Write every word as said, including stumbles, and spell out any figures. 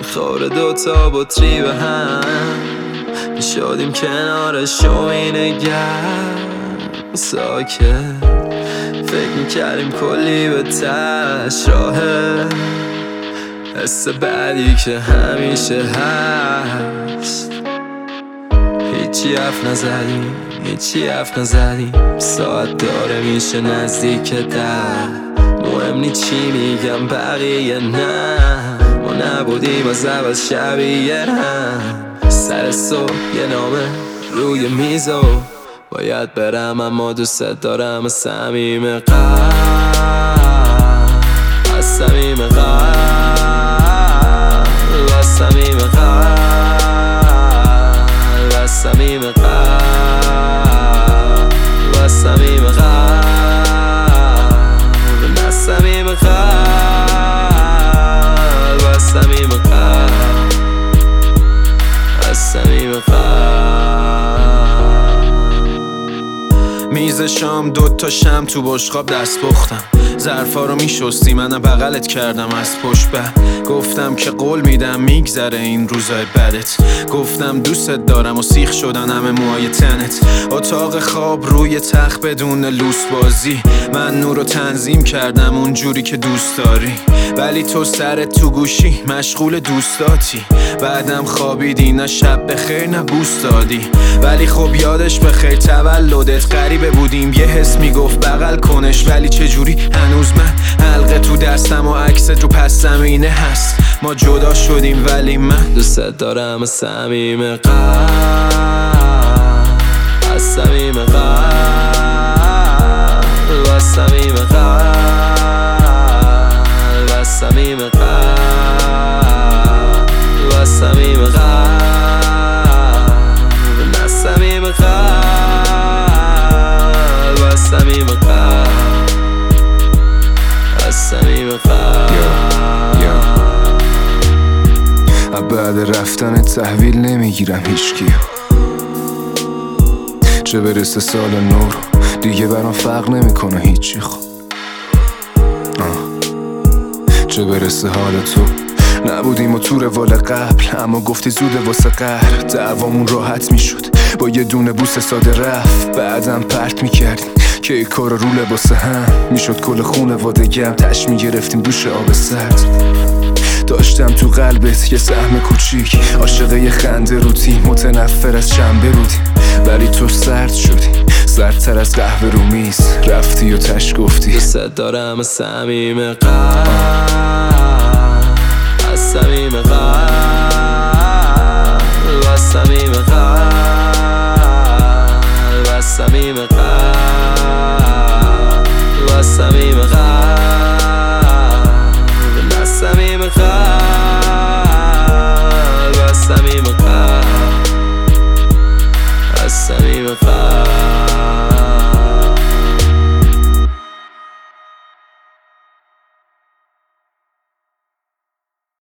خور دوتا بطری به هم شدیم کنارش و اینگرم ساکت فکر میکردیم کلی به تش راهه حس بعدی که همیشه هست هیچی حرف نزدیم هیچی حرف نزدیم ساعت داره میشه نزدیک ده مهم نی چی میگم بقیه نه ما نبودیم از اول شبیه هم سر صبح یه نامه روی میزو باید برم اما دوست دارم از صمیم قلب از صمیم قلب از صمیم قلب از صمیم قلب از صمیم قلب از صمیم قلب از صمیم قلب از صمیم قلب میز شام دوتا شم تو بشقاب دست پختم ظرفا رو میشستی منم بغلت کردم از پشت به گفتم که قول میدم میگذره این روزای بدت گفتم دوستت دارم و سیخ شدن همه موهای تنت اتاق خواب روی تخت بدون لوس بازی من نور رو تنظیم کردم اونجوری که دوست داری ولی تو سرت تو گوشی مشغول دوستاتی بعدم خوابیدی نه شب بخیر نه بوس دادی ولی خب یادش بخیر تولدت غریبه بودیم یه حس میگفت بغل کنش ولی چجوری هنوز من حلقه تو دستم و عکست رو پس زمینه هست ما جدا شدیم ولی من دوست دارم از صمیم قلب از صمیم قلب از صمیم قلب از صمیم قلب از صمیم قلب از صمیم قلب از صمیم قلب از صمیم قلب بعد رفتن تحویل نمیگیرم هیچکی چه برسه سال نو رو دیگه برام فرق نمیکنه هیچی خب چه برسه حال تو نبودیم و تو روال قبل اما گفتی زوده واسه قهر دعوامون راحت میشد با یه دونه بوس ساده رفت بعدم پرت میکردیم که ای کار رو لباس هم میشد کل خونه وادگم تش میگرفتیم دوش آب سرد داشتم تو قلبت یه سهم کوچیک عاشقه یه خنده روتی متنفر از شنبه بودیم ولی تو سرد شدی سردتر از قهوه رو میز رفتی و تش گفتی دوست دارم از صمیم قلب از صمیم قلب از صمیم قلب از صمیم قلب از صمیم قلب